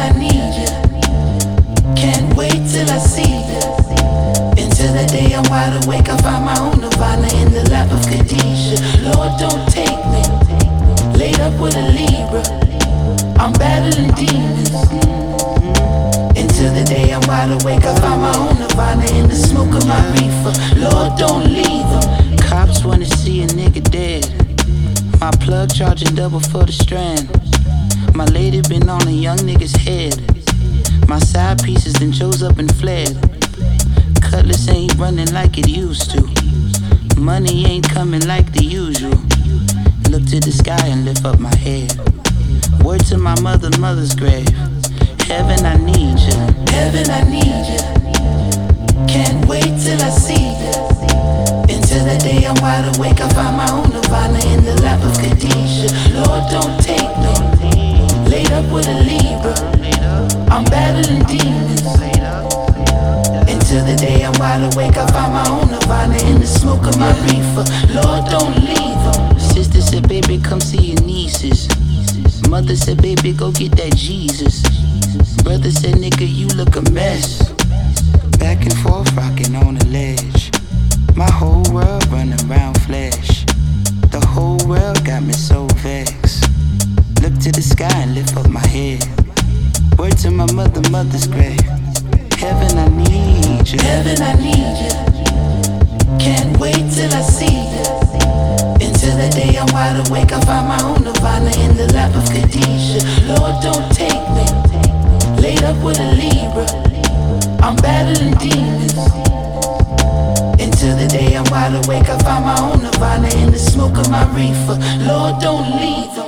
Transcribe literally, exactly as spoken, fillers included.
I need you. Can't wait till I see you. Until the day I'm wide awake, I find my own nirvana in the lap of Khadijah. Lord, don't take me. Laid up with a Libra, I'm battling demons. Until the day I'm wide awake, I find my own nirvana in the smoke of my reefer. Lord, don't leave them. Cops wanna see a nigga dead. My plug charging double for the strand. My lady been on a young nigga's head. My side pieces then chose up and fled. Cutlass ain't running like it used to. Money ain't coming like the usual. Look to the sky and lift up my head. Word to my mother, mother's grave. Heaven, I need you. Heaven, I need you. Can't wait till I see you. Until the day I'm wide awake, I find my own nirvana in the lap of Khadijah. Lord, don't take me. Laid up with a Libra, I'm battling demons. Until the day I'm wide awake, I find my own nirvana in the smoke of my reefer. Lord, don't leave them. Sister said, baby, come see your nieces. Mother said, baby, go get that Jesus. Brother said, nigga, you look a mess. Back and forth, rocking on the ledge. My whole world running around flesh. The whole world got me so vexed. Look to the sky and lift up my head. Word to my mother, mother's grave. Heaven, I need you. Heaven, I need you. Can't wait till I see you. Until the day I'm wide awake, I find my own nirvana in the lap of Khadijah. Lord, don't take me. Laid up with a Libra, I'm battling demons. Until the day I'm wide awake, I find my own nirvana in the smoke of my reefer. Lord, don't leave.